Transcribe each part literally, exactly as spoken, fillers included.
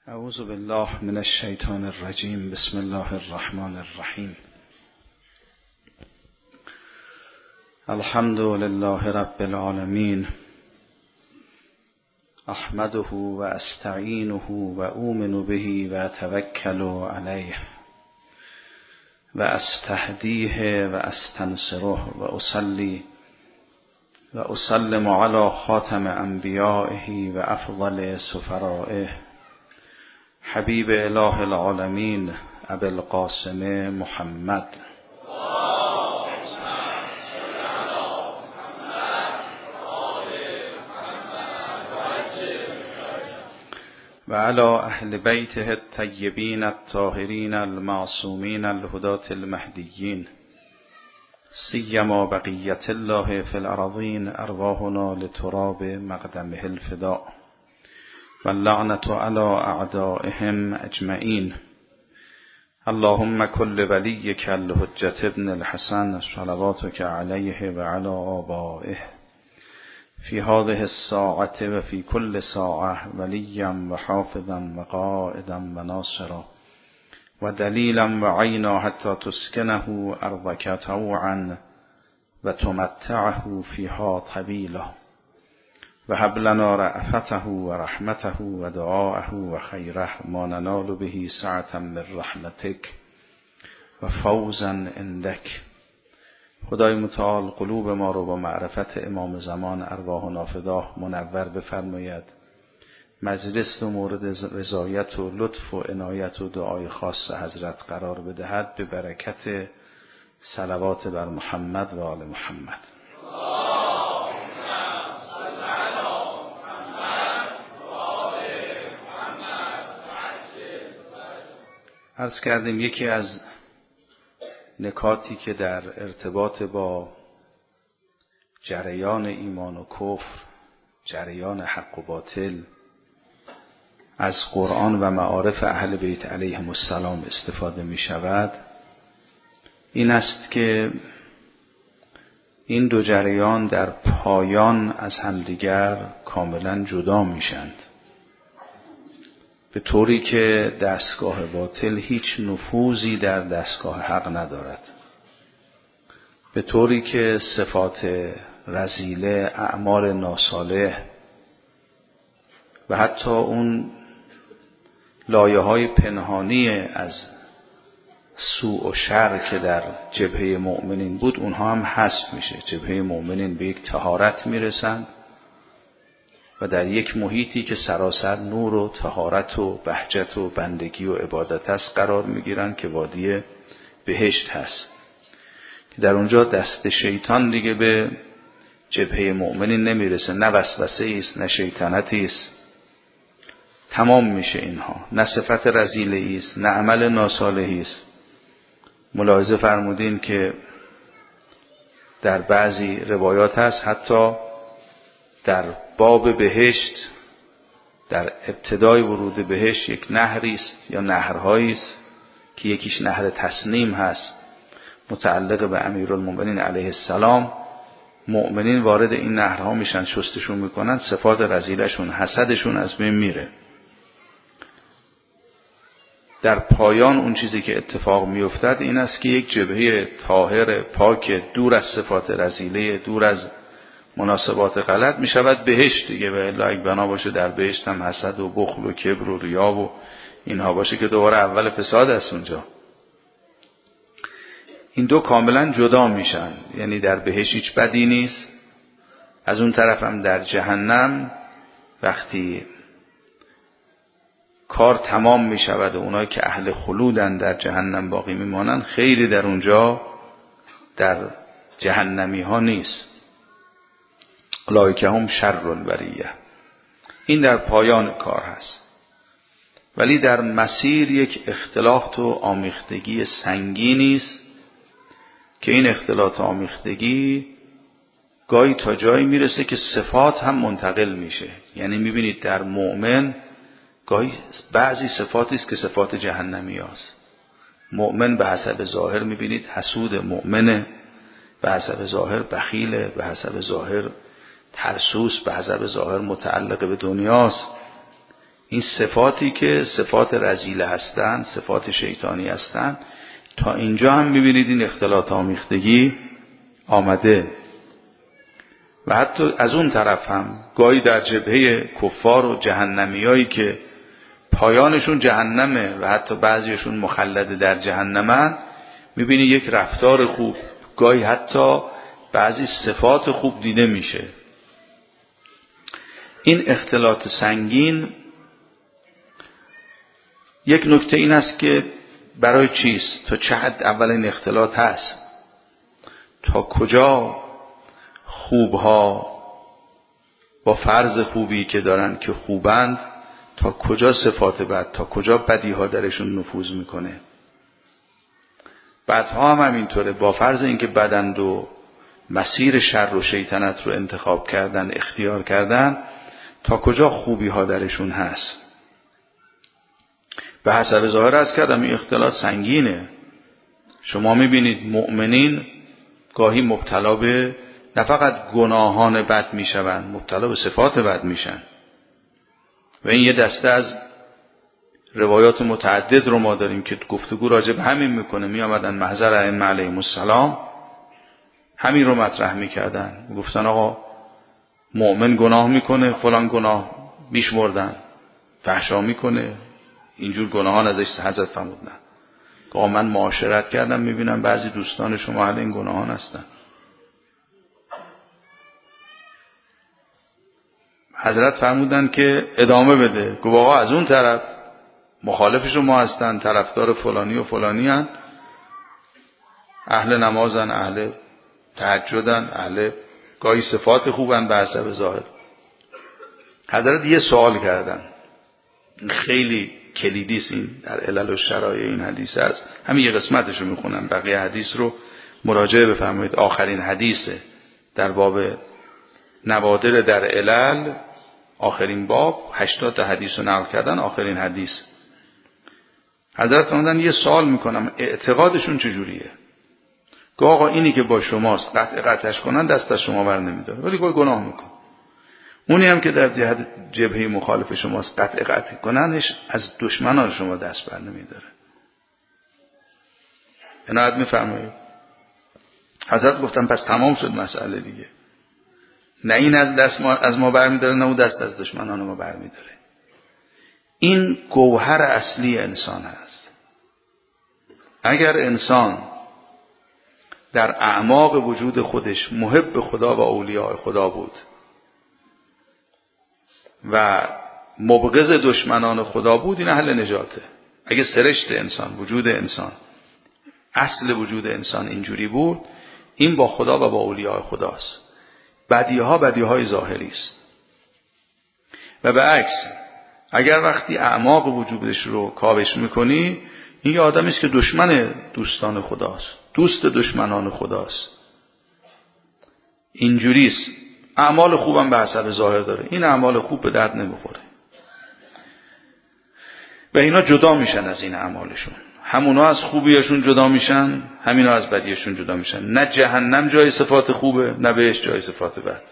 اعوذ بالله من الشیطان الرجیم. بسم الله الرحمن الرحیم. الحمد لله رب العالمین. احمده و استعینه و اؤمن به و اتوکل علیه و استهدیه و استنصره و اصلی و اسلم علی خاتم انبیائه و افضل سفرائه حبیب اله العالمین ابی القاسم محمد و علی اهل بیته الطیبین الطاهرین المعصومین الهداة المهدیین سیما بقیت الله فی الارضین ارواحنا لتراب مقدمه الفداء واللعنة على اعدائهم اجمعین. اللهم كل وليك الحجة ابن الحسن صلواتك عليه وعلى آبائه في هذه الساعة وفي كل ساعة وليا وحافظا وقائدا وناصرا ودليلا وعينا حتى تسكنه أرضك طوعا وتمتعه فيها طويلا وهب لنا رأفته ورحمته ودعاءه وخيره ما ننال به سعة من رحمتك وفوزا عندك. خدای متعال قلوب ما رو با معرفت امام زمان ارواح نافداه منور بفرماید. مجلس رو مورد رضایت و لطف و عنایت و دعای خاص حضرت قرار بدهد به برکت صلوات بر محمد و آل محمد. عرض کردیم یکی از نکاتی که در ارتباط با جریان ایمان و کفر، جریان حق و باطل از قرآن و معارف اهل بیت علیهم السلام استفاده می شود این است که این دو جریان در پایان از همدیگر کاملا جدا میشند، به طوری که دستگاه باطل هیچ نفوذی در دستگاه حق ندارد، به طوری که صفات رذیله، اعمال ناصالح و حتی اون لایه های پنهانی از سوء و شر که در جبهه مؤمنین بود اونها هم حذف میشه. جبهه مؤمنین به یک طهارت میرسند و در یک محیطی که سراسر نور و طهارت و بهجت و بندگی و عبادت است قرار میگیرند که وادی بهشت هست، که در اونجا دست شیطان دیگه به جبهه مؤمنین نمیرسه. نه وسوسه است، نه شیطنتی است، تمام میشه اینها. نه صفت رذیله است، نه عمل ناصالحی است. ملاحظه فرمودین که در بعضی روایات هست حتی در باب بهشت، در ابتدای ورود بهشت یک نهری است یا نهرهایی است که یکیش نهر تسنیم هست متعلق به امیرالمومنین علیه السلام. مؤمنین وارد این نهرها میشن، شستشون میکنن، صفات رذیلشون، حسدشون از بین میره. در پایان اون چیزی که اتفاق میافتد این است که یک جبهه طاهر پاک دور از صفات رذیله، دور از مناسبات غلط می شود بهشت دیگه. و الا اگه بنا باشه در بهشت هم حسد و بخل و کبر و ریا و اینها باشه که دوباره اول فساد است اونجا. این دو کاملا جدا میشن، یعنی در بهشت هیچ بدی نیست. از اون طرف هم در جهنم وقتی کار تمام می شود و اونایی که اهل خلودن در جهنم باقی میمانن، خیلی در اونجا در جهنمی ها نیست. اولئک هم شر البریه. این در پایان کار هست، ولی در مسیر یک اختلاط و آمیختگی سنگینی است که این اختلاط و آمیختگی گاهی تا جایی میرسه که صفات هم منتقل میشه. یعنی میبینید در مؤمن گاهی بعضی صفاتی است که صفات جهنمی هست. مؤمن به حسب ظاهر میبینید حسود، مؤمنه به حسب ظاهر بخیله، به حسب ظاهر ترسوس، به حسب ظاهر متعلق به دنیاست. این صفاتی که صفات رذیله هستند، صفات شیطانی هستند، تا اینجا هم میبینید این اختلاط آمیختگی آمده. و حتی از اون طرف هم گاهی در جبهه کفار و جهنمیایی که پایانشون جهنمه و حتی بعضیشون مخلد در جهنمن، میبینی یک رفتار خوب، گاهی حتی بعضی صفات خوب دیده میشه. این اختلاط سنگین یک نکته این است که برای چیست؟ تا چه حد اول این اختلاط هست؟ تا کجا خوبها با فرض خوبی که دارن که خوبند، تا کجا صفات بد، تا کجا بدیها درشون نفوذ میکنه. بدها هم همینطوره، با فرض اینکه بدند و مسیر شر و شیطنت رو انتخاب کردن، اختیار کردن، تا کجا خوبی ها درشون هست. به حسب ظاهر از کردم این اختلاط سنگینه. شما میبینید مؤمنین گاهی مبتلا به نه فقط گناهان بد میشوند، مبتلا به صفات بد میشن. و این یه دسته از روایات متعدد رو ما داریم که گفتگو راجع به همین میکنه. می آمدن محضر ائمه علیهم السلام همین رو مطرح میکردن، گفتن آقا مؤمن گناه میکنه، فلان گناه میشمردن، فحشا میکنه، اینجور گناهان ازش حضرت فرمودن. آقا من معاشرت کردم میبینم بعضی دوستان شما اهل این گناهان هستن. حضرت فرمودن که ادامه بده. گفت آقا از اون طرف مخالف شما هستن، طرفدار فلانی و فلانی هستن، اهل نمازن، اهل تهجدن، اهل گاهی صفات خوبن به حسب ظاهر. حضرت یه سوال کردن خیلی کلیدی است، این در علل و شرایع این حدیث است. همین یه قسمتش رو میخونم، بقیه حدیث رو مراجعه بفرمایید. آخرین حدیثه در باب نوادر در علل، آخرین باب، هشتاد تا حدیث رو نقل کردن، آخرین حدیث. حضرت فرمودن یه سوال میکنم اعتقادشون چجوریه؟ گفت آقا اینی که با شماست قطع قطعش کنن دست از شما بر نمیداره، ولی گوی گناه میکن. اونی هم که در جهت جبهه مخالف شماست قطع قطع کننش از دشمنان شما دست بر نمیداره. عنایت میفرمایید. حضرت گفتن پس تمام شد مسئله دیگه. نه این از دست ما از ما برمیداره، نه اون دست از دشمنان ما برمیداره. این گوهر اصلی انسان هست. اگر انسان در اعماق وجود خودش محب خدا و اولیاء خدا بود و مبغض دشمنان خدا بود، این اهل نجاته. اگه سرشت انسان، وجود انسان، اصل وجود انسان اینجوری بود، این با خدا و با اولیاء خداست. بدیها بدیهای ظاهری است. و به عکس اگر وقتی اعماق وجودش رو کاوش میکنی، این یه آدمی است که دشمن دوستان خداست، دوست دشمنان خداست. اینجوریست. اعمال خوبم به حسب ظاهر داره، این اعمال خوب به درد نمیخوره و اینا جدا میشن از این اعمالشون. همونا از خوبیشون جدا میشن، همینا از بدیشون جدا میشن. نه جهنم جای صفات خوبه، نه بهشت جای صفات بد.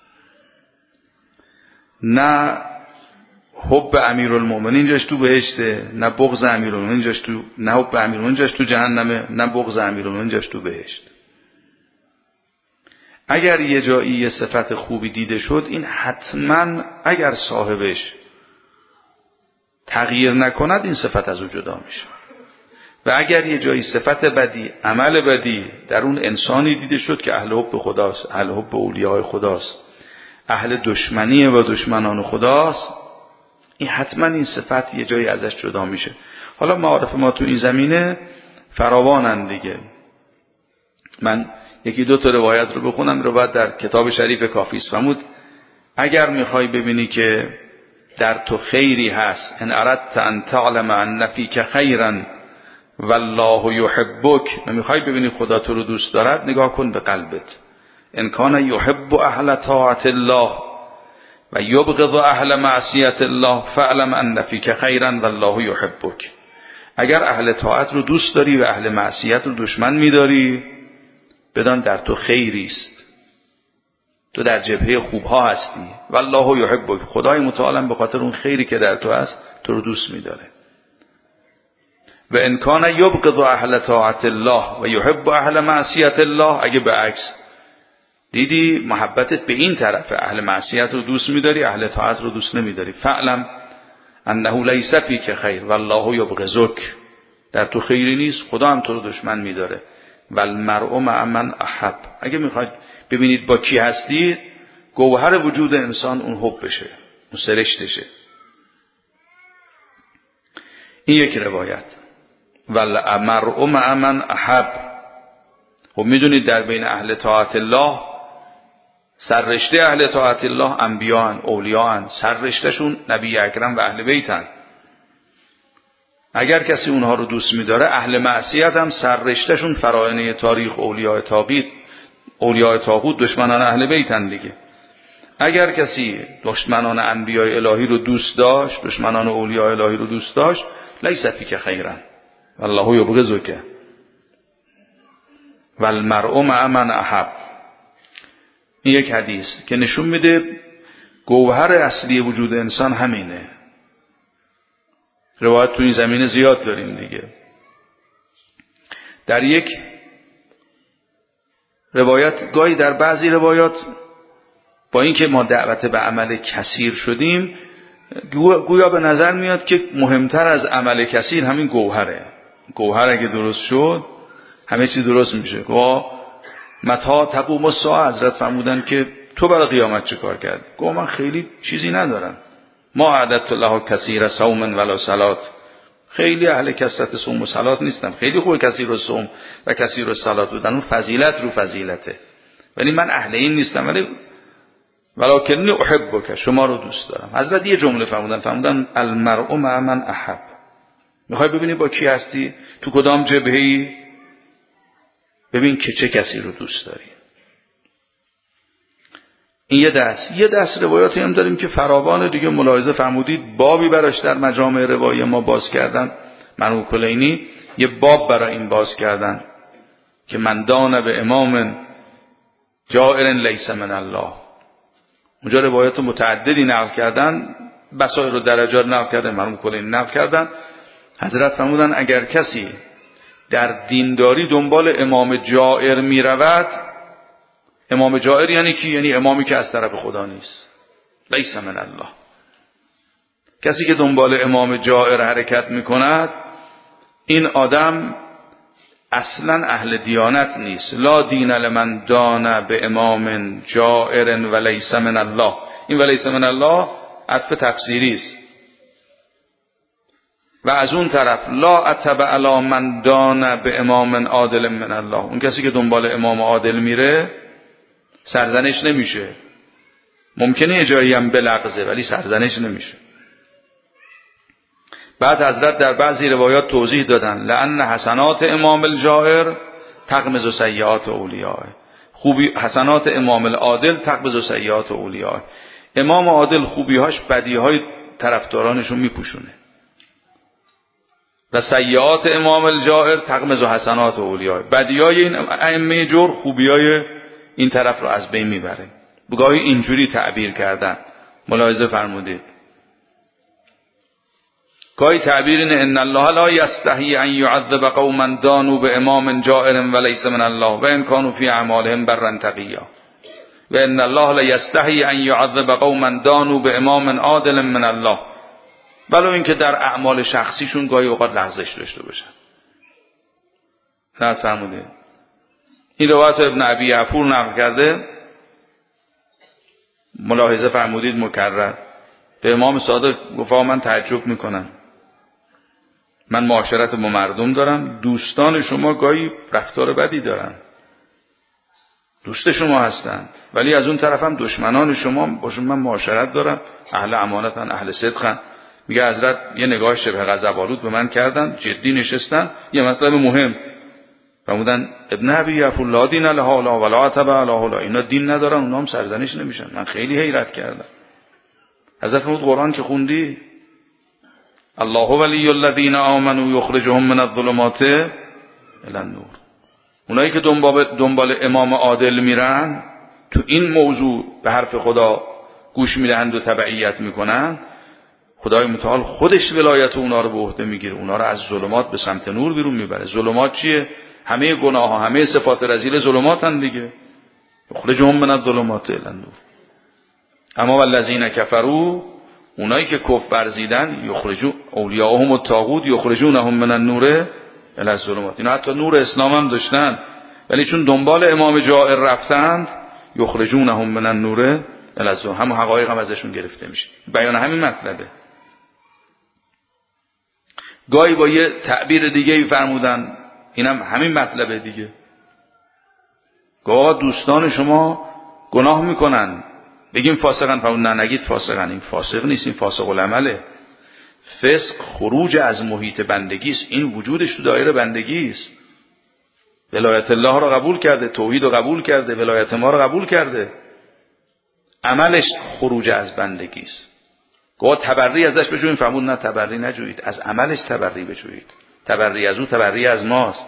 نه حب امیرالمومنین جاش تو بهشته، نه بغض امیرالمومنین جاش تو، نه حب امیرالمومنین جاش تو جهنمه، نه بغض امیرالمومنین جاش تو بهشت. اگر یه جایی یه صفت خوبی دیده شد، این حتما اگر صاحبش تغییر نکند این صفت از او جدا میشه. و اگر یه جایی صفت بدی، عمل بدی در اون انسانی دیده شد که اهل حب خداست، اهل حب اولیاء خداست، اهل دشمنی و دشمنان خداست، این حتما این صفت یه جایی ازش جدا میشه. حالا معارف ما تو این زمینه فراوانن دیگه. من یکی دو تا روایت رو بخونم، روایت در کتاب شریف کافی است. فرمود اگر میخوای ببینی که در تو خیری هست، ان اردت ان تعلم ان فیک خیرا والله یحبک، نمیخوای ببینی خدا تو رو دوست دارد، نگاه کن به قلبت. ان کان یحب اهل طاعت الله و یبغض اهل معصیت الله فاعلم ان فیک خیرا والله یحبک. اگر اهل طاعت رو دوست داری و اهل معصیت رو دشمن میداری، بدان در تو خیری است. تو در جبهه خوبها هستی. والله یحبک، خدای متعال به خاطر اون خیری که در تو هست تو رو دوست می‌داره. و ان کان یبغض اهل طاعت الله و یحب اهل معصیت الله، اگه به عکس دیدی محبتت به این طرف، اهل معصیت رو دوست می‌داری، اهل طاعت رو دوست نمی‌داری، فعلم انه لیس فیک خیر والله یبغضک، در تو خیری نیست، خدا هم تو رو دشمن می‌داره. والمرء مع من احب، اگه میخواید ببینید با کی هستید، گوهر وجود انسان اون حب بشه، اون سرشتشه. این یک روایت. والمرء مع من احب. خب میدونید در بین اهل طاعت الله، سررشته اهل طاعت الله انبیاءن، اولیاءن، سررشتهشون نبی اکرم و اهل بیتن. اگر کسی اونها رو دوست می‌داره، اهل معصیت هم سررشتهشون فراعنه تاریخ اولیاء طاغوت، اولیاء طاغوت دشمنان اهل بیتن دیگه. اگر کسی دشمنان انبیاء الهی رو دوست داشت، دشمنان اولیاء الهی رو دوست داشت، لیس فیک خیرا والله یبغضک والمرء مع من احب. این یک حدیث که نشون میده گوهر اصلی وجود انسان همینه. روایت تو این زمینه زیاد داریم دیگه. در یک روایت، گاهی در بعضی روایات با اینکه ما دعوت به عمل کثیر شدیم، گویا به نظر میاد که مهمتر از عمل کثیر همین گوهره. گوهر اگه درست شد همه چیز درست میشه. گویا متا تقوم الساعه، حضرت فرمودن که تو برای قیامت چه کار کردی؟ گویا من خیلی چیزی ندارم. ما عددت له کثیر صوم ولا صلات، خیلی اهل کثرت صوم و صلات نیستم، خیلی خوبه کثیر صوم و کثیر صلات بودن، اون فضیلت رو فضیلته، ولی من اهل این نیستم. ولی ولکنی احبک، شما رو دوست دارم. حضرت یه جمله فرمودن، فرمودن المرء مع من احب. میخوای ببینی با کی هستی، تو کدام جبهه‌ای، ببین که چه کسی رو دوست داری. این یه دست. یه دست روایاتی هم داریم که فراوان دیگه، ملاحظه فرمودید بابی براش در مجامع روایی ما باز کردن. مرحوم کلینی یه باب برای این باز کردن که من دان به امام جائر لیس من الله. اونجا روایات متعددی نقل کردن، بسائر و درجات نقل کردن، مرحوم کلینی نقل کردن. حضرت فرمودن اگر کسی در دینداری دنبال امام جائر می رود، امام جائر یعنی کی؟ یعنی امامی که از طرف خدا نیست، لیس من الله. کسی که دنبال امام جائر حرکت می کند، این آدم اصلا اهل دیانت نیست. لا دین لمن دان به امام جائر و لیس من الله. این و لیس من الله عطف تفسیری است. و از اون طرف لا اتبع علی من دان به امام عادل من الله. اون کسی که دنبال امام عادل میره سرزنش نمیشه، ممکنه یه جایی هم بلغزه ولی سرزنش نمیشه. بعد حضرت در بعضی روایات توضیح دادن لأن حسنات امام الجائر تغمز سیئات اولیاء. خوبی حسنات امام العادل تغمز سیئات اولیاء. امام عادل خوبی‌هاش بدی‌های طرفدارانشو میپوشونه و سیئات امام الجائر تغمز حسنات اولیاء. بدی‌های این ائمه جور خوبی‌های این طرف رو از بین میبره. بگاهی اینجوری تعبیر کردن، ملاحظه فرمودید. گاهی تعبیر اینه ان الله لا یستحی ان یعذب قوما دانوا به امام جائر و لیس من الله و ان كانوا فی اعمالهم برا تقیا و ان الله لا یستحی ان یعذب قوما دانوا به امام عادل من الله، ولو اینکه در اعمال شخصیشون گاهی اوقات لغزش داشته باشن. نه فرمودید. این روایت ابن ابی عفور نقل کرده، ملاحظه فرمودید مکرر. به امام صادق گفت من تعجب میکنم، من معاشرت با مردم دارم، دوستان شما گاهی رفتار بدی دارن، دوست شما هستن، ولی از اون طرف هم دشمنان شما باشون من معاشرت دارم، اهل امانتن، اهل صدقن. میگه حضرت یه نگاه شبه غضب‌آلود به من کردن، جدی نشستن، یه مطلب مهم فرمودن ابن ابی عفور لا دین لها ولا عتب علیها، اینا دین ندارن، اونا هم سرزنش نمیشن. من خیلی حیرت کردم. حضرت فرمود قرآن که خوندی الله ولی الذین آمنوا یخرجهم من الظلمات الی النور. اونایی که دنبال دنبال امام عادل میرن، تو این موضوع به حرف خدا گوش میدهند و تبعیت میکنند، خدای متعال خودش ولایت اونا رو به عهده میگیره، اونا رو از ظلمات به سمت نور بیرون میبره. ظلمات چیه؟ همه گناه ها، همه صفات رذیل ظلماتن دیگه. یخرجهم من الظلمات الی النور. اما والذین کفروا، اونایی که کفر ورزیدن، یخرجون اولیاءهم الطاغوت یخرجونهم من النور الی الظلمات. اینا حتی نور اسلام هم داشتن، ولی چون دنبال امام جائر رفتند، یخرجونهم من النور الی الظلمات، هم حقایق هم ازشون گرفته میشه. بیان همین مطلبه. گاهی با یه تعبیر دیگه فرمودن، اینم همین مطلبه دیگه. گاه دوستان شما گناه میکنن، بگیم فاسقن، فرمود نه نگید فاسقن، این فاسق نیست، این فاسق العمله. فسق خروج از محیط بندگی است، این وجودش تو دایره بندگی است. ولایت الله را قبول کرده، توحید را قبول کرده، ولایت ما را قبول کرده، عملش خروج از بندگی است. گاه تبری ازش بجوید، فرمود نه تبری نجوید، از عملش تبری بجوید. تبری از او تبری از ماست.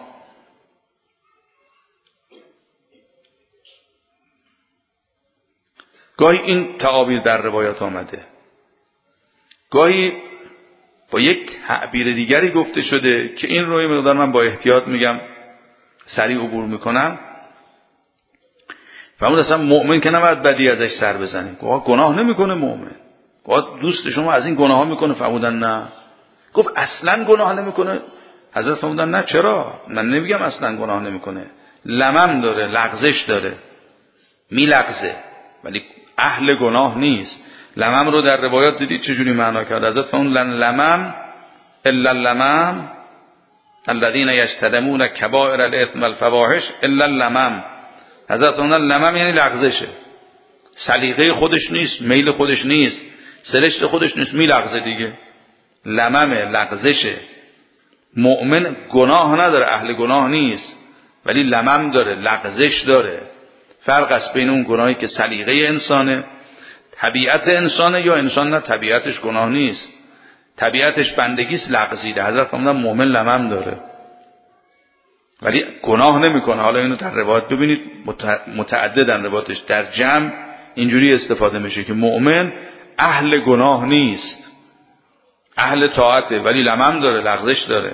گاهی این تعابیر در روایات آمده، گاهی با یک تعبیر دیگری گفته شده که این روی مقدار من با احتیاط میگم، سریع عبور میکنم. فرمود اصلا مؤمن که نباید بدی ازش سر بزنیم. گفت گناه نمیکنه مؤمن، گفت دوست شما از این گناه ها میکنه. فرمودن نه. گفت اصلا گناه نمیکنه. حضرت فرمودن نه چرا؟ من نمیگم اصلا گناه نمیکنه، لمم داره، لغزش داره، میلغزه، ولی اهل گناه نیست. لمم رو در روایات دیدید چجوری معنا کرد؟ حضرت فرمودن لمم الا اللمم الذين يجتنبون كبائر الاثم والفواحش الا اللمم. حضرت فرمودن لمم یعنی لغزشه، سلیقه خودش نیست، میل خودش نیست، سرشت خودش نیست، میلغزه دیگه. لممه، لغزشه. مؤمن گناه نداره، اهل گناه نیست، ولی لمم داره، لغزش داره. فرق است بین اون گناهی که سلیقه انسانه، طبیعت انسانه، یا انسان نه طبیعتش گناه نیست، طبیعتش بندگیست، لغزیده. حضرت فرمودن مؤمن لمم داره ولی گناه نمیکنه. حالا اینو در روایت ببینید، متعددن روایتش، در جمع اینجوری استفاده میشه که مؤمن اهل گناه نیست، اهل طاعته، ولی لمم داره، لغزش داره.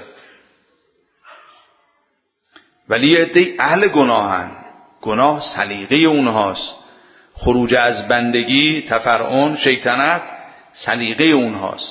ولی یه عده اهل گناهن، گناه سلیقه اونهاست، خروج از بندگی، تفرعون، شیطنت سلیقه اونهاست.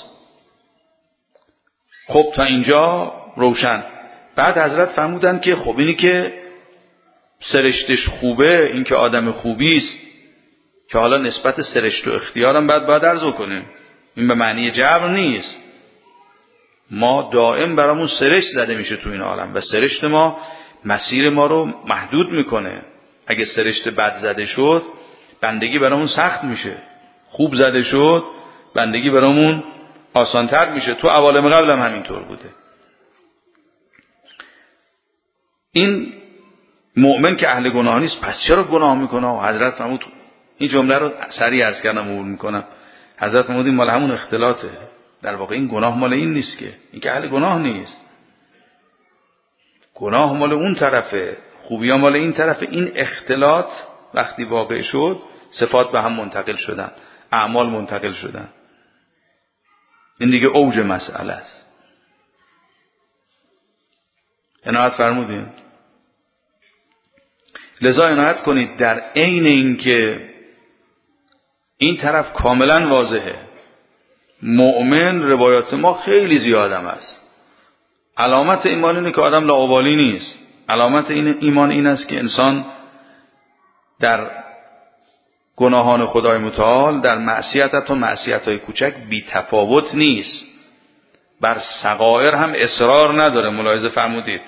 خب تا اینجا روشن. بعد حضرت فرمودن که خب اینی که سرشتش خوبه، این که آدم خوبی است، که حالا نسبت سرشت و اختیارم بعد باید عرض کنیم، این به معنی جبر نیست. ما دائم برامون سرشت زده میشه تو این عالم و سرشت ما مسیر ما رو محدود میکنه. اگه سرشت بد زده شد بندگی برامون سخت میشه، خوب زده شد بندگی برامون آسانتر میشه. تو عوالم قبل هم همینطور بوده. این مؤمن که اهل گناه نیست، پس چرا گناه میکنه؟ و حضرت فرمود، این جمله رو سریع عرض کردم عبور میکنم، حضرت فرمود این مال همون اختلاطه. در واقع این گناه مال این نیست، که این که اهل گناه نیست، گناه مال اون طرفه، خوبی ها مال این طرفه. این اختلاط وقتی واقع شد، صفات به هم منتقل شدن، اعمال منتقل شدن. این دیگه اوج مسئله است. عنایت فرمودین. لذا عنایت کنید در عین این که این طرف کاملا واضحه، مؤمن روایات ما خیلی زیادم است. علامت ایمان اینه که آدم لاابالی نیست. علامت این ایمان این است که انسان در گناهان خدای متعال، در معصیت حتی معصیت‌های کوچک بی تفاوت نیست، بر صغائر هم اصرار نداره. ملاحظه فرمودید.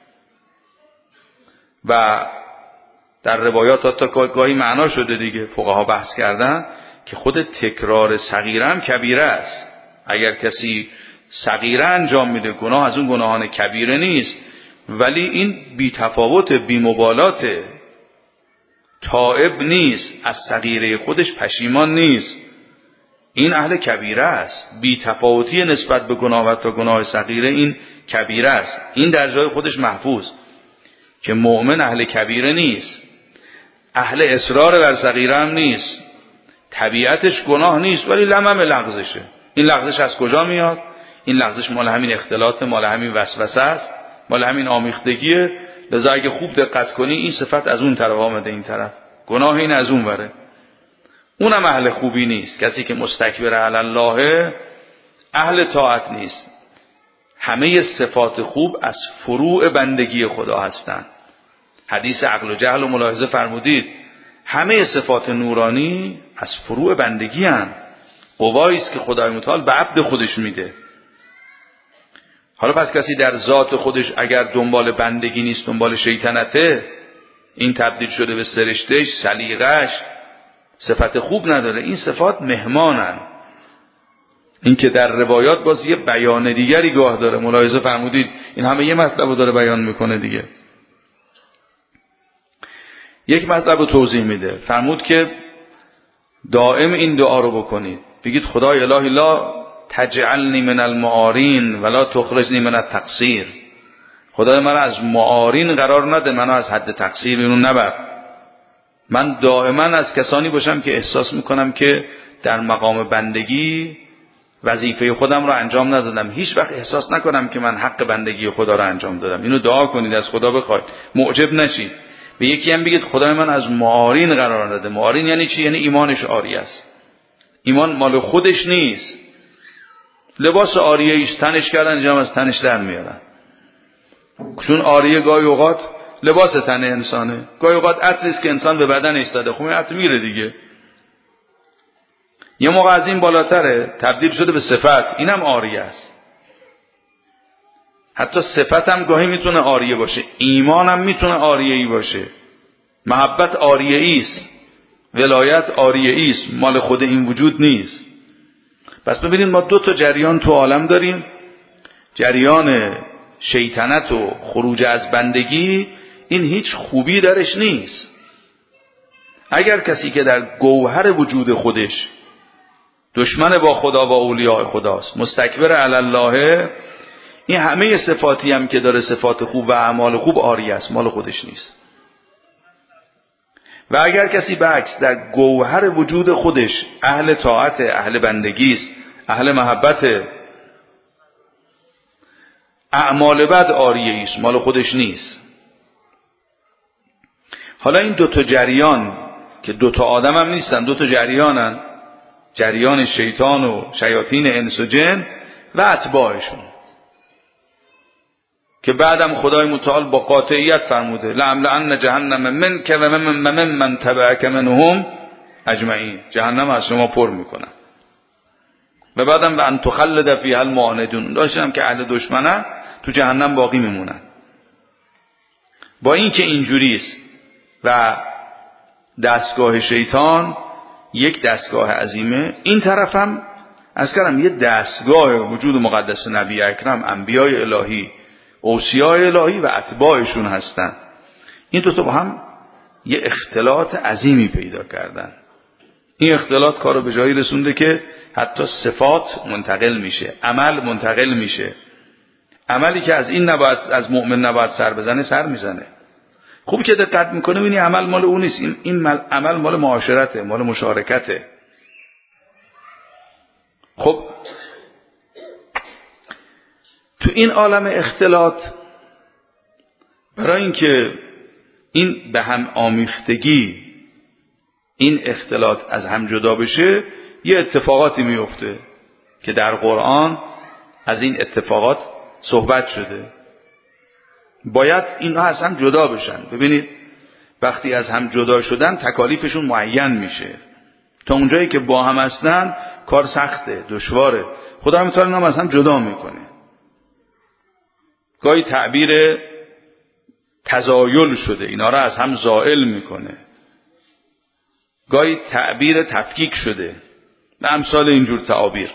و در روایات حتی گاهی معنا شده دیگه، فقها بحث کردن که خود تکرار صغیره هم کبیره است. اگر کسی صغیره انجام میده، گناه از اون گناهان کبیره نیست، ولی این بی تفاوت، بی مبالاته، تائب نیست، از صغیره خودش پشیمان نیست، این اهل کبیره است. بی تفاوتی نسبت به گناه و تا گناه صغیره این کبیره است. این در جای خودش محفوظ که مؤمن اهل کبیره نیست. اهل اصرار بر صغیره هم نیست، طبیعتش گناه نیست ولی لمم لغزشه. این لغزش از کجا میاد؟ این لغزش مال همین اختلاط، مال همین وسوسه است، مال همین آمیختگیه. لذا اگه خوب دقت کنی این صفت از اون طرف آمده این طرف، گناه این از اون وره. اونم اهل خوبی نیست. کسی که مستکبر علی الله اهل طاعت نیست. همه صفات خوب از فروع بندگی خدا هستند. حدیث عقل و جهل و ملاحظه فرمودید همه صفات نورانی از فروع بندگی هستند. قوایی است که خدای متعال به عبد خودش میده. حالا پس کسی در ذات خودش اگر دنبال بندگی نیست، دنبال شیطنته، این تبدیل شده به سرشتش، سلیقش، صفت خوب نداره. این صفات مهمانن. این که در روایات باز یه بیان دیگری گاه داره. ملاحظه فرمودید این همه یه مطلب رو داره بیان میکنه دیگه. یک مطلب رو توضیح میده. فرمود که دائم این دعا رو بکنید، بگید خدای الهی لا تجعلنی من المعارین ولا تخرجنی من التقصیر. خدای من از معارین قرار نده، منو از حد تقصیر اینو نبر. من دائما از کسانی باشم که احساس میکنم که در مقام بندگی وظیفه خودم رو انجام ندادم. هیچ وقت احساس نکنم که من حق بندگی خدا رو انجام دادم. اینو دعا کنید، از خدا بخواید، معجب نشید. به یکی هم بگید خدای من از معارین قرار نده. معارین یعنی چی؟ یعنی ایمانش عاری است. ایمان مال خودش نیست. لباس عاریه ایش تنش کردن اینجا از تنش در میارن. چون عاریه گاهی اوقات لباس تن انسانه، گاهی اوقات عطری است که انسان به بدن ایستاده، خب این عطر میره دیگه. یه موقع از این بالاتره، تبدیل شده به صفت، اینم عاریه است. حتی صفت هم گاهی میتونه عاریه باشه، ایمان هم میتونه عاریه ای باشه. محبت عاریه ای است، ولایت عاریه ای است، مال خود این وجود نیست. پس ببینید ما دو تا جریان تو عالم داریم. جریان شیطنت و خروج از بندگی، این هیچ خوبی درش نیست. اگر کسی که در گوهر وجود خودش دشمن با خدا و اولیاء خداست، مستکبر علی الله، این همه صفاتی هم که داره، صفات خوب و اعمال خوب، عاریه است، مال خودش نیست. و اگر کسی برعکس در گوهر وجود خودش اهل طاعت، اهل بندگی است، اهل محبت، اعمال بد عاریه است، مال خودش نیست. حالا این دو تا جریان که دو تا آدم هم نیستن، دو تا جریانن، جریان شیطان و شیاطین انس و جن و اتباعشون، که بعدم خدای متعال با قاطعیت فرموده لأملأن جهنم منک و من من تبعک منهم اجمعین، جهنم از شما پر میکنن. و بعدم و ان تخلد فیها المعاندون، داشتم که اهل دشمنه تو جهنم باقی میمونن. با این که اینجوریست و دستگاه شیطان یک دستگاه عظیمه، این طرف هم از کردم یه دستگاه وجود مقدس نبی اکرم، انبیای الهی، اوصیای الهی و اتباعشون هستن. این دو تا با هم یه اختلاط عظیمی پیدا کردن. این اختلاط کارو به جایی رسونده که حتی صفات منتقل میشه، عمل منتقل میشه. عملی که از این نباید، از مؤمن نباید سر بزنه، سر میزنه. خوبی که دقت میکنه ببینی عمل مال اون نیست، این این عمل مال معاشرته، مال مشارکته. خب تو این عالم اختلاط، برای اینکه این به هم آمیختگی، این اختلاط از هم جدا بشه، یه اتفاقاتی میفته که در قرآن از این اتفاقات صحبت شده. باید اینها از هم جدا بشن. ببینید وقتی از هم جدا شدن تکالیفشون معین میشه. تا اونجایی که با هم هستن کار سخته، دشواره. خدا متعال هم از هم جدا میکنه. گاهی تعبیر تزایل شده، اینا را از هم زائل میکنه. گاهی تعبیر تفکیک شده و امثال اینجور تعابیر.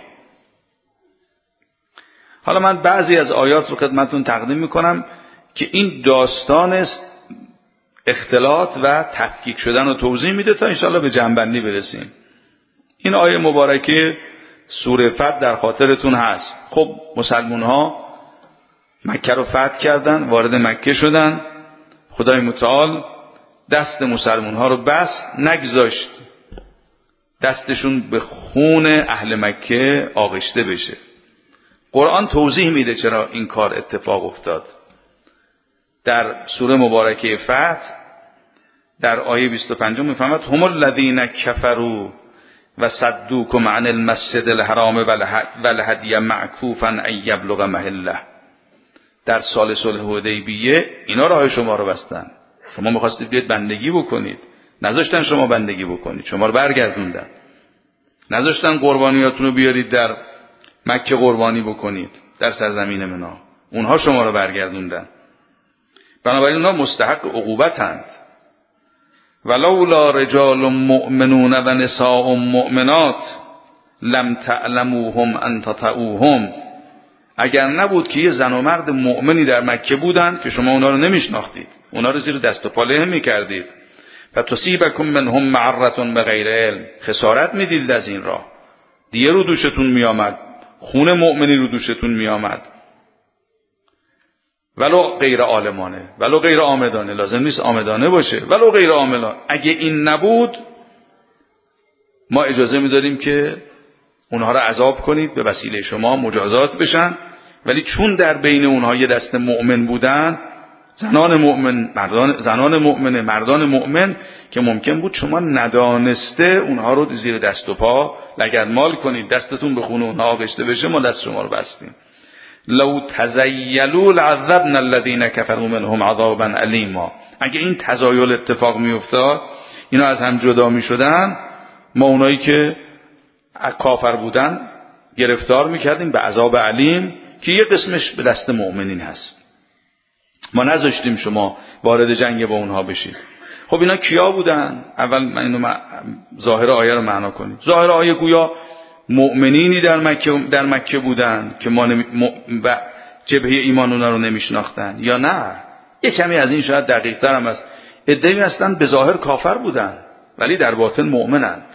حالا من بعضی از آیات رو خدمتتون تقدیم میکنم که این داستان اختلاط و تفکیک شدن رو توضیح میده تا انشاءالله به جنبندی برسیم. این آیه مبارکه سوره فتح در خاطرتون هست. خب مسلمون ها مکه رو فتح کردن، وارد مکه شدن. خدای متعال دست مسلمان ها رو بست، نگذاشت دستشون به خون اهل مکه آغشته بشه. قرآن توضیح میده چرا این کار اتفاق افتاد. در سوره مبارکه فتح در آیه بیست و پنج میفرماد هم الذین کفروا و صدوکم عن المسجد الحرام والهدی معکوفا ان یبلغ محله. در سال صلح حدیبیه اینا راه شما رو بستن، شما میخواستید بیاید بندگی بکنید، نذاشتن شما بندگی بکنید، شما رو برگردوندن. نذاشتن قربانیاتون رو بیارید در مکه قربانی بکنید در سرزمین منا، اونها شما رو برگردوندن. بنابراین اونها مستحق عقوبتند. ولولا رجال مؤمنون و نساء مؤمنات لم تعلموهم ان تطؤوهم. اگر نبود که یه زن و مرد مؤمنی در مکه بودند که شما اونا رو نمیشناختید، اونا رو زیر دست و پا له میکردید، فتصیبکم منهم معرة بغیر علم، خسارت میدید از این راه، دیه رو دوشتون میآمد، خون مؤمنی رو دوشتون میآمد. ولو غیر عالمانه، ولو غیر آمدانه، لازم نیست آمدانه باشه، ولو غیر عاملانه. اگه این نبود ما اجازه میدادیم که اونها را عذاب کنید، به وسیله شما مجازات بشن. ولی چون در بین اونها یه دسته مؤمن بودن، زنان مؤمن، مردان، زنان مؤمنه، مردان مؤمن، که ممکن بود شما ندانسته اونها رو زیر دست و پا لگدمال کنید، دستتون به خون اونها آغشته بشه، ما دست شما رو بستیم. لو تزیلوا لعذبنا الذين كفروا منهم عذابا الیما. اگه این تزایل اتفاق میافتاد، اینا از هم جدا میشدن، ما اونایی که کافر بودن گرفتار میکردیم به عذاب علیم که یه قسمش به دست مؤمنین هست. ما نذاشتیم شما وارد جنگ با اونها بشید. خب اینا کیا بودن؟ اول من اینو ظاهر آیه رو معنا کنیم. ظاهر آیه گویا مؤمنینی در مکه در مکه بودن که ما نمی... م... و جبهه ایمان اونا رو نمیشناختن، یا نه یه کمی از این شاید دقیق تر هم است، عده‌ای هستن به ظاهر کافر بودن ولی در باطن مؤمنند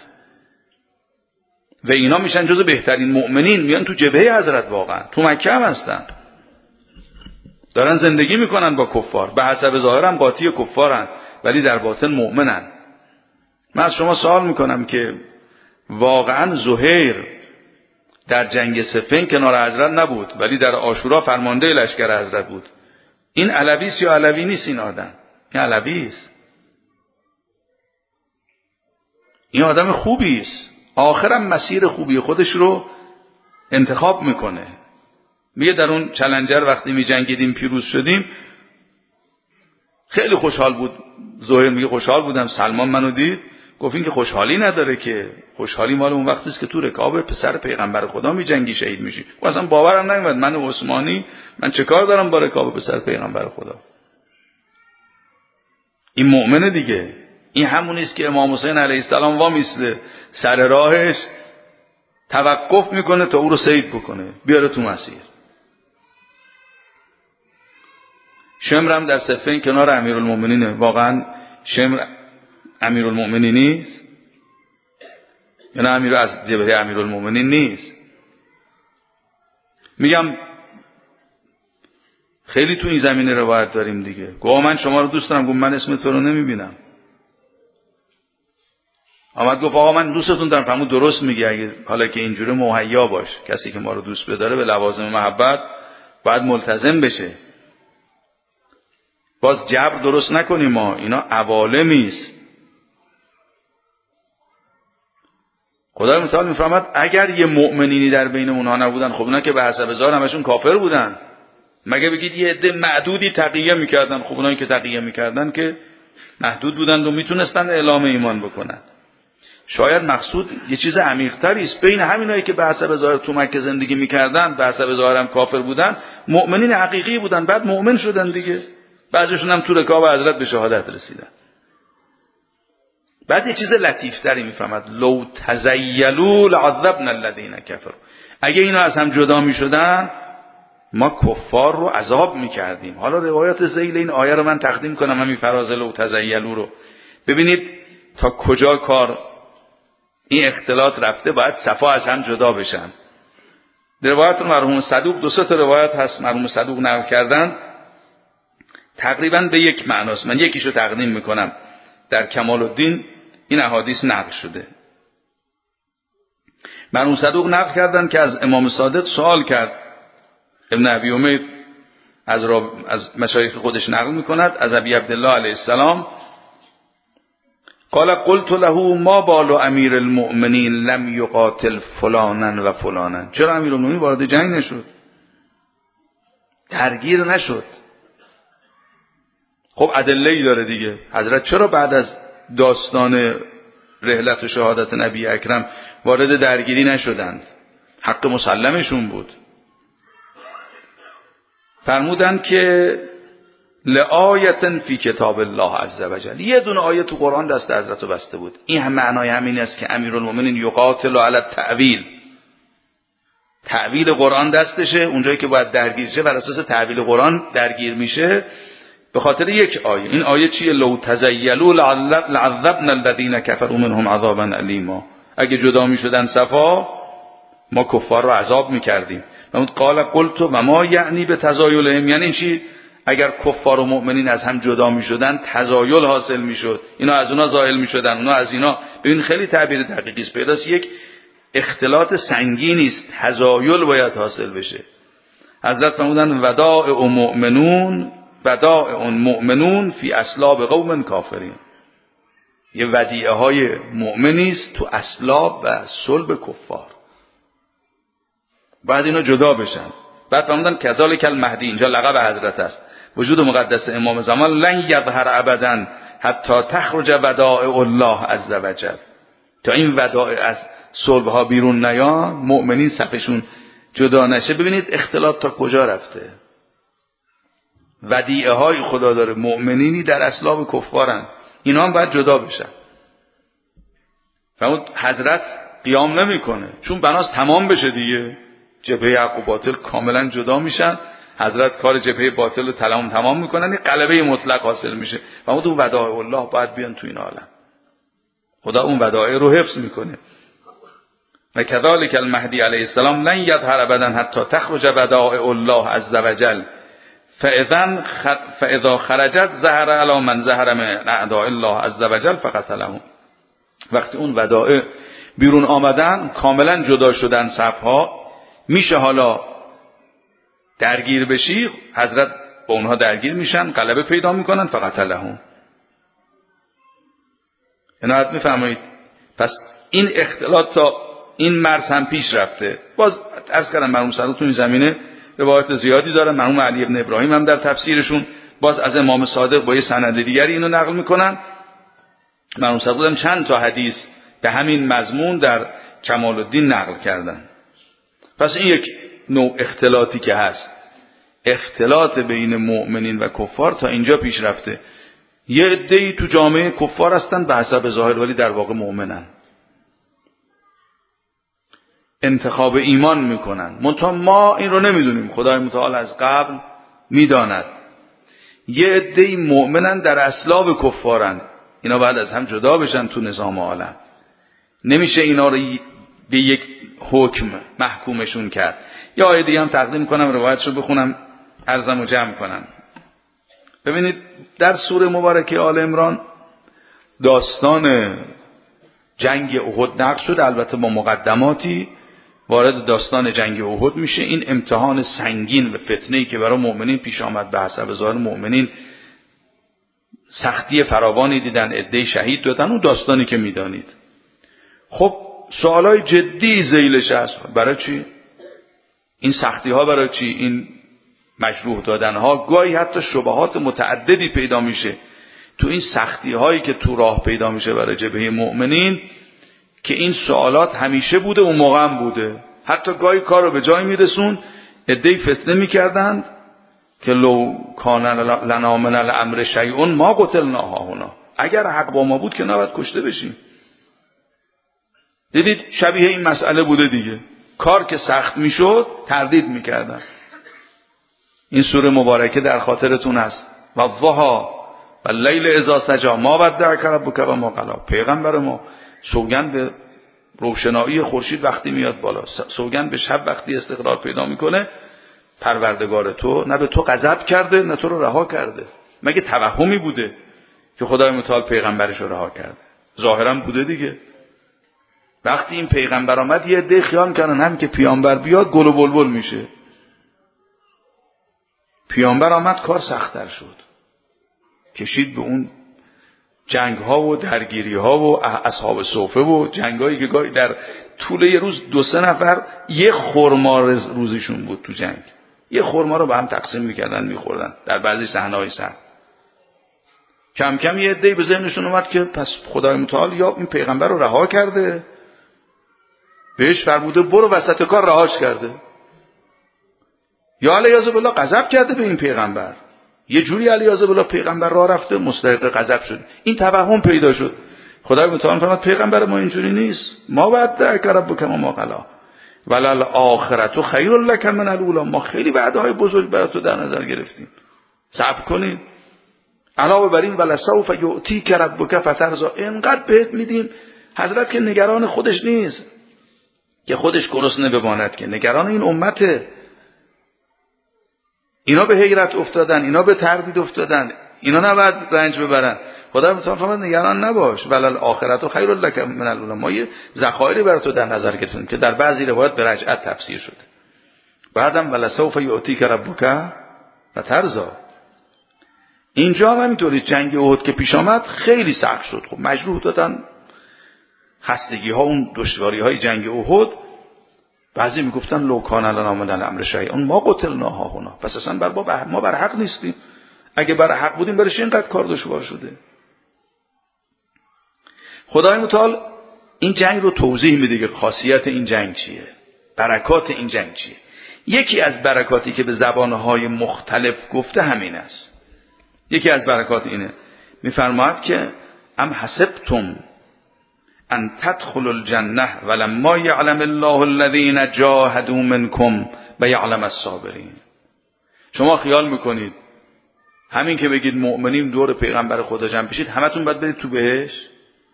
و اینا میشن جزو بهترین مؤمنین، میان تو جبهه حضرت، واقعا تو مکه هم هستن، دارن زندگی میکنن با کفار، به حسب ظاهر هم قاطی کفارن ولی در باطن مؤمنن. من از شما سوال میکنم که واقعا زهیر در جنگ صفین کنار حضرت نبود ولی در عاشورا فرمانده لشکر حضرت بود. این علوی است یا علوی نیست؟ این آدم این علوی است، این آدم خوبی است، آخرم مسیر خوبی خودش رو انتخاب میکنه. میگه در اون چلنجر وقتی می جنگیدیم پیروز شدیم خیلی خوشحال بود. زهیر میگه خوشحال بودم، سلمان منو دید گفت این که خوشحالی نداره، که خوشحالی مال اون وقتی است که تو رکاب پسر پیغمبر خدا می جنگی شهید میشی. و اصلا باورم نمیاد من عثمانی من چه کار دارم با رکاب پسر پیغمبر خدا. این مؤمنه دیگه، این همونی است که امام حسین علیه السلام وا میسته سر راهش توقف میکنه تا او رو صید بکنه بیاره تو مسیر. شمر هم در صفین کنار امیرالمومنینه. واقعا شمر امیرالمومنین نیست؟ یعنی امیر از جبهه امیرالمومنین نیست؟ میگم خیلی تو این زمینه روایت داریم دیگه. گوه من شما رو دوست دارم، گفت من اسم تو رو نمیبینم. آمد گفت آقا من دوستتون دارم. فرمود درست میگی، اگه حالا که اینجوری مهیا باش، کسی که ما رو دوست بداره به لوازم محبت باید ملتزم بشه. باز جبر درست نکنیم، ما اینا عوالمیست. خدا مثال میفرماد اگر یه مؤمنینی در بین اونها نبودن، خب اونا که به حسب ظاهر همشون کافر بودن، مگه بگید یه عده معدودی تقیه میکردن؟ خب اونایی که تقیه میکردن که محدود بودند و میتونستن اعلام ایمان بکنن. شاید مقصود یه چیز عمیق‌تری است. بین همینایی که به حسب ظاهر تو مکه زندگی میکردن، به حسب ظاهر هم کافر بودن، مؤمنین حقیقی بودن، بعد مؤمن شدن دیگه. بعضیشون هم تو رکاب حضرت به شهادت رسیدن. بعد یه چیز لطیف‌تری میفهمد، لو تزیلوا لعذبنا الذين كفروا. اگه اینا از هم جدا میشدن ما کفار رو عذاب میکردیم. حالا روایات ذیل این آیه رو من تقدیم کنم، همین فراز لو تزیلوا رو ببینید تا کجا کار این اختلاط رفته. باید صفا از هم جدا بشن. در روایت مرحوم صدوق دو سه تا روایت هست مرحوم صدوق نقل کردن، تقریبا به یک معناست. من یکیشو تقدیم میکنم. در کمال الدین این احادیث نقل شده. مرحوم صدوق نقل کردن که از امام صادق سوال کرد. ابن ابی امید از, از مشایخ خودش نقل میکند از ابی عبدالله علیه السلام قال قلت له ما بال امیر المؤمنین لم یقاتل فلانا و فلانا. چرا امیر المؤمنین وارد جنگ نشد، درگیر نشد؟ خب ادله‌ای داره دیگه. حضرت چرا بعد از داستان رحلت و شهادت نبی اکرم وارد درگیری نشدند؟ حق مسلمشون بود. فرمودند که لآیة فی کتاب الله عز وجل، یه دونه آیه تو قرآن دست حضرت رو بسته بود. این هم معنای همین است که امیرالمومنین یقاتل علی التأویل، تأویل قرآن دستشه، اونجایی که باید درگیر شه بر اساس تأویل قرآن درگیر میشه به خاطر یک آیه. این آیه چیه؟ لو تزیلوا لعذبنا الذین کفروا منهم عذابا الیما. اگه جدا میشدن صفا ما کفار رو عذاب میکردیم. قال قلت و ما یعنی به تزایلهم، یعنی چی؟ اگر کفار و مؤمنین از هم جدا میشدن تزایل حاصل میشد، اینا از اونا زائل میشدن، اونا از اینا. ببین خیلی تعبیر دقیقی است. پیداست یک اختلاط سنگینی است، تزایل باید حاصل بشه. حضرت فرمودن وداع مؤمنون وداع مؤمنون فی اسلاب قوم کافرین. یه ودیعه های مؤمنی است تو اسلاب و صلب کفار، بعد اینا جدا بشن. بعد فرمودن کذالک المهدی، اینجا لقب حضرت است، وجود مقدس امام زمان لن یظهر ابدا حتی تخرج وداع الله عز وجل. تا این وداع از صلب ها بیرون نیان، مؤمنین صفشون جدا نشه. ببینید اختلاط تا کجا رفته. ودیعه های خدا داره، مؤمنینی در اسلاب کفارن، اینا هم باید جدا بشن. فرمود حضرت قیام نمیکنه چون بناس تمام بشه دیگه، جبهه حق و باطل کاملا جدا میشن. حضرت کار جبهه باطل رو تمام تمام میکنن، غلبه مطلق حاصل میشه. فرمود اون وداع الله باید بیان تو این عالم، خدا اون وداع رو حفظ میکنه. و کذالک المهدی علیه السلام لن یظهر ابدا حتی تخرج وداع الله عز وجل فاذا فاذا خرجت ظهر علی من ظهر من اعداء الله عز وجل فقتلهم. وقتی اون وداع بیرون آمدن، کاملا جدا شدن صفها، میشه حالا درگیر بشی، حضرت با اونها درگیر میشن، غلبه پیدا میکنن، فقتلهم. عنایت میفرمایید. پس این اختلاط تا این مرز هم پیش رفته. باز عرض کردم مرحوم صدوق تو این زمینه روایت زیادی داره. مرحوم علی ابن ابراهیم هم در تفسیرشون باز از امام صادق با یه سند دیگری اینو نقل میکنن. مرحوم صدوق هم چند تا حدیث به همین مضمون در کمال الدین نقل کردن. پس این یک نوع اختلاطی که هست، اختلاط بین مؤمنین و کفار تا اینجا پیش رفته. یه عده‌ای تو جامعه کفار هستن به حسب ظاهر، ولی در واقع مؤمنن، انتخاب ایمان میکنن. منتها ما این رو نمیدونیم، خدای متعال از قبل میداند. یه عده‌ای مؤمنن در اسلاب کفارن، اینا بعد از هم جدا بشن تو نظام عالم. نمیشه اینا رو به یک حکم محکومشون کرد. یا آیه دیگه هم تقدیم کنم، روایتشو بخونم عرضمو جمع کنم. ببینید در سوره مبارکه آل عمران داستان جنگ احد نقل شد، البته با مقدماتی. وارد داستان جنگ احد میشه. این امتحان سنگین و فتنه‌ای که برای مؤمنین پیش آمد، به حسب ظاهر مؤمنین سختی فراوانی دیدن، عده‌ای شهید دادن، اون داستانی که میدانید. خب سوالای جدی ذیلش هست. برای چی این سختی ها؟ برای چی این مجروح دادن ها؟ گاهی حتی شبهات متعددی پیدا میشه تو این سختی هایی که تو راه پیدا میشه برای جبهه مؤمنین، که این سوالات همیشه بوده، اون موقع هم بوده. حتی گاهی کار رو به جای میرسون، عده‌ای فتنه میکردند که لو کان لنا من الامر شیء ما قتلنا هاهنا، اگر حق با ما بود که نباید کشته بشیم. دیدید شبیه این مسئله بوده دیگه. کار که سخت میشد تردید میکردن. این سوره مبارکه در خاطرتون هست، و الضحی و اللیل اذا سجی ما ودعک ربک و ما قلی. پیغمبر ما سوگند به روشنایی خورشید وقتی میاد بالا، سوگند به شب وقتی استقرار پیدا میکنه، پروردگار تو نه به تو غضب کرده نه تو رو رها کرده. مگه توهمی بوده که خدای متعال پیغمبرش رو رها کرده. ظاهرا بوده دیگه. وقتی این پیغمبر آمد یه عده خیال می‌کردن هم که پیامبر بیاد گل و بلبل میشه. پیامبر آمد کار سخت‌تر شد. کشید به اون جنگ ها و درگیری ها و اصحاب صفه و جنگ هایی که گاهی در طول یه روز دو سه نفر یه خرما روزشون بود تو جنگ. یه خرما رو به هم تقسیم میکردن میخوردن در بعضی صحنه‌های سخت. کم کم یه عده‌ای به ذهنشون اومد که پس خدای متعال یا این پیغمبر رو رها کرده، بهش فرموده برو وسط کار رهاش کرده، یا علیاذ بالله غضب کرده به این پیغمبر. یه جوری علیاذ بالله پیغمبر راه رفته مستحق غضب شد. این توهم پیدا شد. خدای متعال فرمود پیغمبر ما اینجوری نیست. ما وعدک ربک ما قلا وللآخرة خیر لک من الاولی. ما خیلی وعده‌های بزرگ برای تو در نظر گرفتیم. صبر کنید. علاوه بر این ولسوف یؤتیک ربک فترضی. اینقدر بهت میدیم حضرت که نگران خودش نیست که خودش گرسنه بماند، که نگران این امته. اینا به حیرت افتادن، اینا به تردید افتادن، اینا نباید رنج ببرن. خدا متعال فرمود نگران نباش وللآخرة خیر لک من الاولی. ما یه ذخایری برای تو در نظر گرفتیم که در بعضی روایات به رجعت تفسیر شده. بعدم ولسوف یؤتیک ربک فترضی. اینجا هم همینطوری جنگ احد که پیش آمد خیلی سخت شد. خب مجروح دادن، خستگی ها، اون دشواری های جنگ احد. بعضی میگفتن لو کان لنا من الامر شیء ما قتلناها هنا. پس اصلا بر ما, ما بر حق نیستیم. اگه بر حق بودیم برش اینقدر کار دشوار شده. خدای متعال این جنگ رو توضیح میده که خاصیت این جنگ چیه، برکات این جنگ چیه. یکی از برکاتی که به زبانهای مختلف گفته همین است. یکی از برکات اینه، میفرماید که ام حسبتم ان تدخلوا الجنه ولما یعلم الله الذین جاهدوا منکم و یعلم الصابرین. شما خیال میکنید همین که بگید مؤمنین دور پیغمبر خدا جمع بشید همتون باید برید تو بهشت؟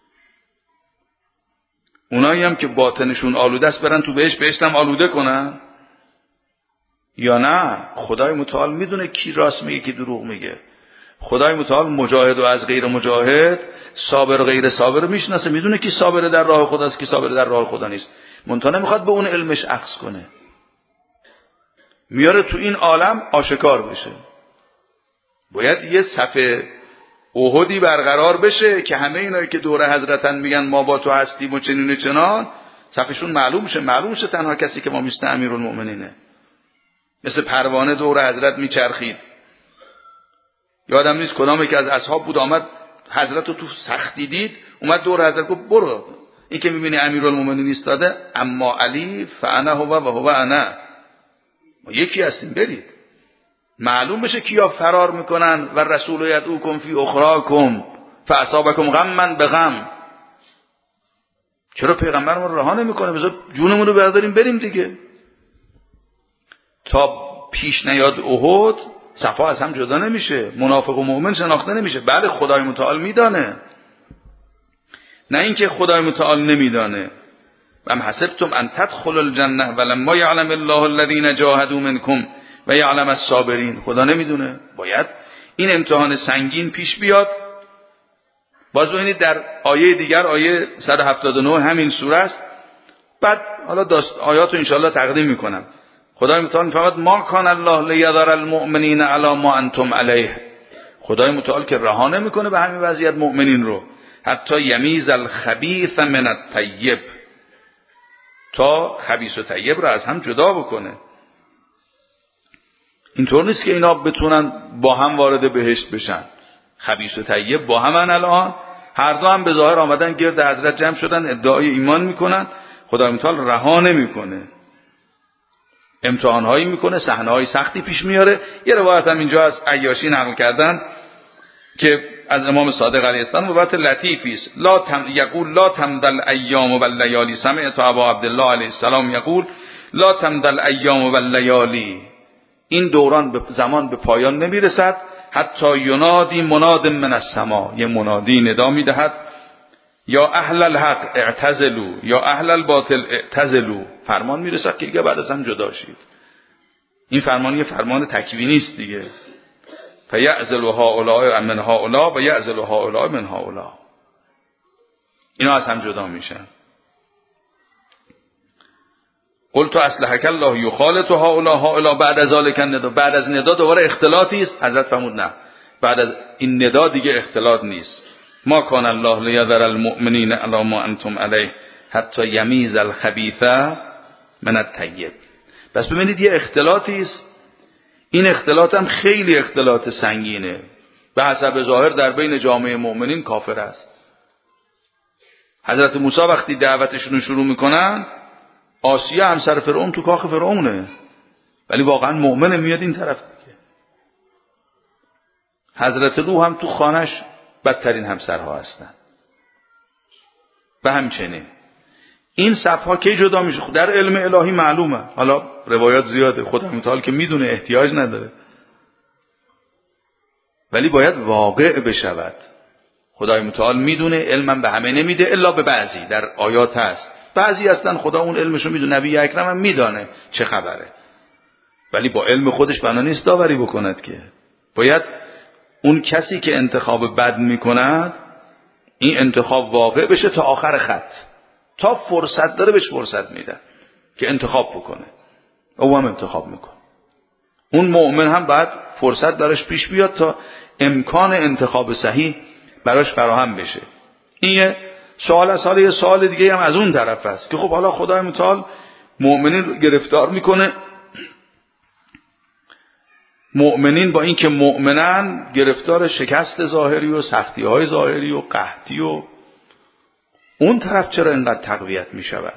اونایی هم که باطنشون آلوده است برن تو بهشت، بهشت هم آلوده کنن؟ یا نه، خدای متعال میدونه کی راست میگه کی دروغ میگه. خدای متعال مجاهد و از غیر مجاهد، صابر و غیر صابر میشناسه، میدونه کی صابر در راه خداست کی صابر در راه خدا نیست. منتها نمیخواد به اون علمش عکس کنه، میاره تو این عالم آشکار بشه. باید یه صف احدی برقرار بشه که همه اینایی که دور حضرتن میگن ما با تو هستیم و چنین و چنان، صفشون معلوم شه. معلوم شه تنها کسی که ما میست امیرالمؤمنینه. مثل پروانه دور حضرت میچرخید. یادم نیست کدام که از اصحاب بود آمد حضرت رو تو سختی دید، اومد دور حضرت گفت برو، این که میبینی امیرالمؤمنین ایستاده، اما علی فانا هو و هو انا، ما یکی هستیم، برید. معلوم بشه کیا فرار میکنن و رسول یدعوکم فی اخراکم فاصابکم غما بغم. چرا پیغمبر ما رو رها نمیکنه؟ بذار جونمون رو برداریم بریم دیگه. تا پیش نیاد احد صفا از هم جدا نمیشه، منافق و مؤمن شناخته نمیشه. بله خدای متعال میدانه، نه اینکه خدای متعال نمیدانه. ام حسبتم ان تدخلوا الجنه ولما یعلم الله الذین جاهدوا منکم و یعلم الصابرین. خدا نمیدونه؟ باید این امتحان سنگین پیش بیاد. باز ببینید در آیه دیگر، آیه صد و هفتاد و نه همین سوره است. بعد حالا داست آیات رو انشاءالله تقدیم میکنم. خدای متعال میفرماید ما کان الله لیذر المؤمنین علی ما انتم علیه. خدای متعال که رها نمیکنه به همین وضعیت مؤمنین رو، حتی یمیز الخبیث من الطیب، تا خبیث و طیب رو از هم جدا بکنه. اینطور نیست که اینا بتونن با هم وارد بهشت بشن. خبیث و طیب با همن الان، هر دو هم به ظاهر آمدن گرد حضرت جمع شدن، ادعای ایمان میکنن. خدای متعال رها نمیکنه، امتحانهایی میکنه، صحنه‌های سختی پیش میاره. یه روایت هم اینجا از عیاشی نقل کردن که از امام صادق علیه السلام، روایت لطیفی است. لا تم یقول لا تمدل ایام و اللیالی. سمعت ابا عبدالله علیه السلام یقول لا تمدل ایام و اللیالی. این دوران به زمان به پایان نمیرسد حتی ینادی مناد من السما. یه منادی ندا میدهد یا اهل الحق اعتزلوا یا اهل الباطل اعتزلوا. فرمان میرسد که دیگه بعد از هم جدا شید. این فرمان یه فرمان تکوینی است دیگه. فیعزل هؤلاء من هؤلاء و یعزل هؤلاء من هؤلاء. اینا از هم جدا میشن. قلت اصلحک الله یخالط هؤلاء هؤلاء بعد از ذلک النداء. بعد از ندا دوباره اختلاطی است. حضرت فرمود نه، بعد از این ندا دیگه اختلاط نیست. ما کان الله لیذر المؤمنین علی ما انتم علیه حتی یمیز الخبیث من الطیب. پس ببینید یه اختلاطی است. این اختلاط هم خیلی اختلاط سنگینه. به حسب ظاهر در بین جامعه مؤمنین کافر است. حضرت موسی وقتی دعوتشون رو شروع میکنن، آسیه همسر فرعون تو کاخ فرعونه، ولی واقعا مؤمنه، میاد این طرف دیگه. حضرت نوح هم تو خانش بدترین همسرها هستن و همچنین. این صفها کی جدا میشه؟ در علم الهی معلومه. حالا روایات زیاده، خدا متعال که میدونه، احتیاج نداره، ولی باید واقع بشود. خدای متعال میدونه، علمم به همه نمیده الا به بعضی. در آیات هست بعضی هستن خدا اون علمشو میدونه، نبی اکرم هم میدانه چه خبره، ولی با علم خودش بنا نیست داوری بکند که. باید اون کسی که انتخاب بد میکند این انتخاب واقع بشه تا آخر خط، تا فرصت داره بهش فرصت میدن که انتخاب بکنه، او هم انتخاب میکنه. اون مؤمن هم بعد فرصت دارش پیش بیاد تا امکان انتخاب صحیح براش فراهم بشه. این یه سوال از حالا یه سوال دیگه هم از اون طرف است که خب حالا خدای متعال مؤمنین رو گرفتار میکنه. مؤمنین با اینکه مؤمنن گرفتار شکست ظاهری و سختی های ظاهری و قحطی و اون طرف چرا اینقدر تقویت میشود؟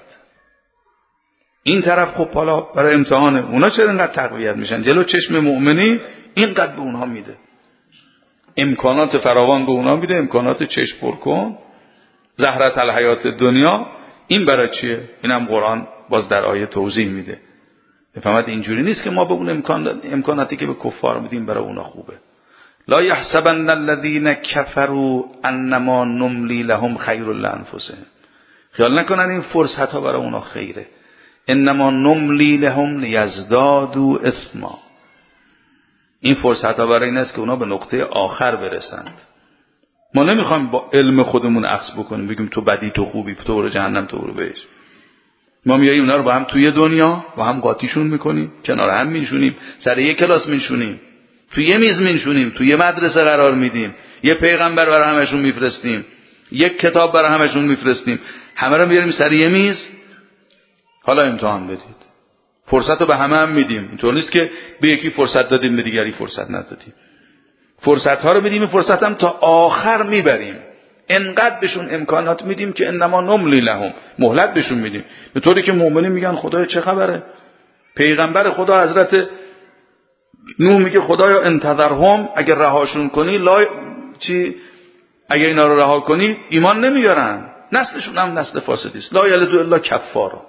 این طرف خب حالا برای امتحانه، اونا چرا اینقدر تقویت میشن؟ جلو چشم مؤمنی اینقدر به اونها میده، امکانات فراوان به اونها میده، امکانات چشم پر کن، زهرت الحیات دنیا. این برای چیه؟ اینم قرآن باز در آیه توضیح میده. بفهمید اینجوری نیست که ما به اون امکان امکاناتی که به کفار میدیم برای اونا خوبه. لا یحسبن الذین کفروا انما نملی لهم خیر لانفسهم. خیال نکنن این فرصت ها برای اونا خیره. انما نملی لهم لیزدادوا اثما. این فرصت ها برای این است که اونا به نقطه آخر برسند. ما نمیخوایم با علم خودمون عکس بکنیم بگیم تو بدی تو خوبی، تو برو جهنم تو برو بهش. ما میاییم اونا رو با هم توی دنیا با هم قاطیشون میکنیم، کنار هم میشونیم، سر یک کلاس میشونیم، توی یه میز میشونیم، توی یه مدرسه قرار میدیم، یه پیغمبر برای همشون میفرستیم، یک کتاب برای همشون میفرستیم، همه رو میاریم سر یه میز. حالا امتحان بدید. فرصت رو به همه هم میدیم. اینطور نیست که به یکی فرصت دادیم به دیگری فرصت ندادیم. فرصت ها رو میدیم، فرصت هم تا آخر میبریم. انقدر بهشون امکانات میدیم که انما نملی لهم، مهلت بهشون میدیم. به طوری که مؤمنین میگن خدایا چه خبره؟ پیغمبر خدا حضرت نوح میگه خدایا انتظرهم، اگر رهاشون کنی لا چی، اگر اینا رو رها کنی ایمان نمیارن، نسلشون هم نسل فاسدی است. لا یلدو الا کفارا.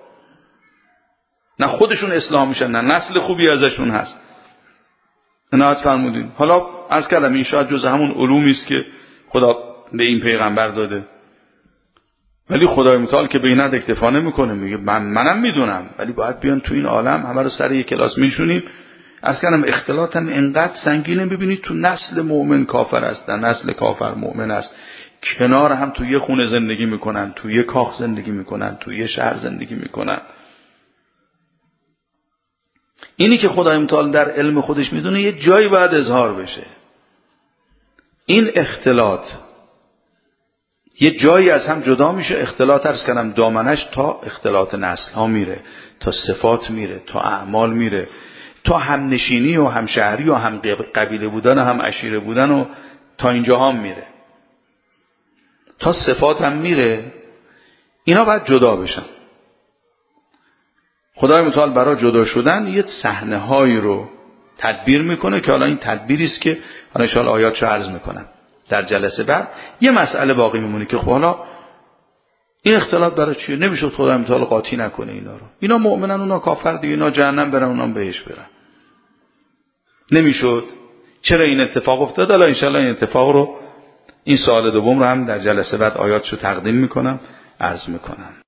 نه خودشون اسلام میشن نه نسل خوبی ازشون هست. عنایت فرمودین. حالا از کلم این شاید جز همون علومی است که خدا به این پیغمبر داده، ولی خدای متعال که به این حد اکتفا نمیکنه، میگه من منم میدونم، ولی باید بیان تو این عالم همه رو سر یک کلاس میشونیم. از کلم اختلاط هم انقدر سنگینه. ببینید تو نسل مؤمن کافر است، در نسل کافر مؤمن است، کنار هم تو یه خونه زندگی میکنن، تو یه کاخ زندگی میکنن، تو یه شهر زندگی میکنن. اینی که خدای متعال در علم خودش میدونه یه جایی باید اظهار بشه. این اختلاط یه جایی از هم جدا میشه. اختلاط عرض کردم دامنش تا اختلاط نسل ها میره، تا صفات میره، تا اعمال میره، تا همنشینی و همشهری و هم قبیله بودن و هم عشیره بودن و تا اینجا هم میره، تا صفات هم میره. اینا باید جدا بشن. خدای متعال برای جدا شدن یه صحنه هایی رو تدبیر میکنه که حالا این تدبیری است که حالا ان شاء الله آیاتشو عرض میکنم در جلسه بعد. یه مسئله باقی میمونه که خب حالا این اختلاط برای چیه؟ نمیشد خدای متعال قاطی نکنه اینا رو. اینا مؤمنن اونا کافر دیگه، اینا جهنم برن اونا بهش برن. نمیشد. چرا این اتفاق افتاد؟ حالا ان شاء الله این اتفاق رو، این سوال دوم رو هم در جلسه بعد آیاتشو تقدیم میکنم، عرض میکنم.